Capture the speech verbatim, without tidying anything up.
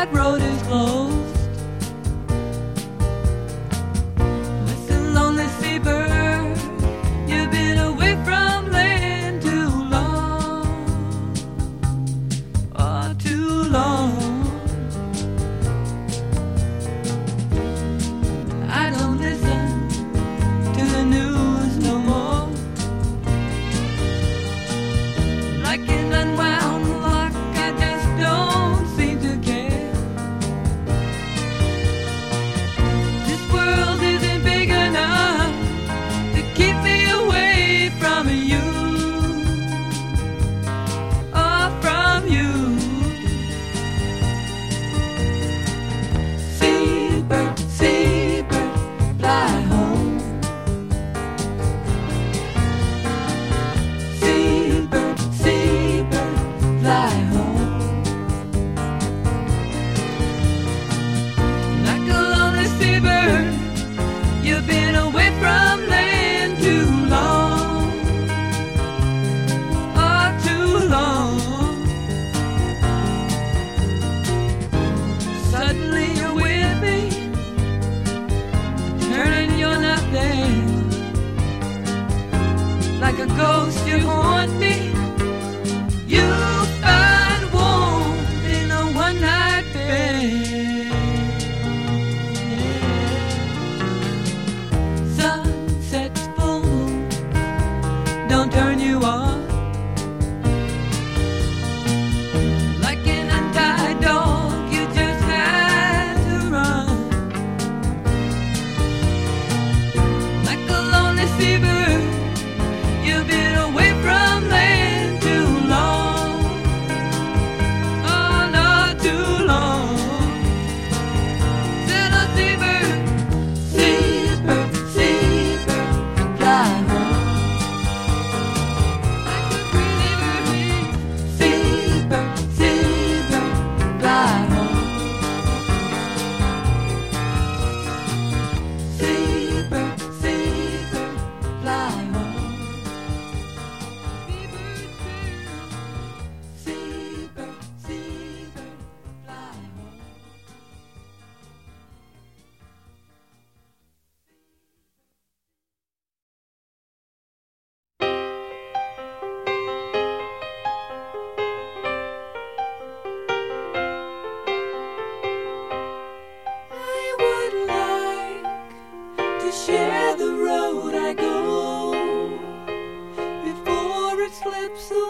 that road is closed. Listen, lonely seabird, you've been away from land too long, oh, too long. I don't listen to the news no more. Like an unwound lock, I just don't seem to care. This world isn't big enough to keep me away from you, oh, from you. Seabird, seabird, fly home. Seabird, seabird, fly home. Like a lonely seabird, you've been away from land too long, oh, too long. Suddenly you're with me, turning you're not there. Like a ghost you haunt me, you find warmth in a one-night bed. Sunset's full moon, don't turn you on. Like an untied dog, you just had to run. Like a lonely seabird, you've been away from land too long, oh, not too long. Said a seabird, seabird, seabird, fly home. Like a seabird, seabird, seabird, fly home. Seabird, seabird, fly home. Seabird, seabird, fly home. I would like to share the road I go before it slips away.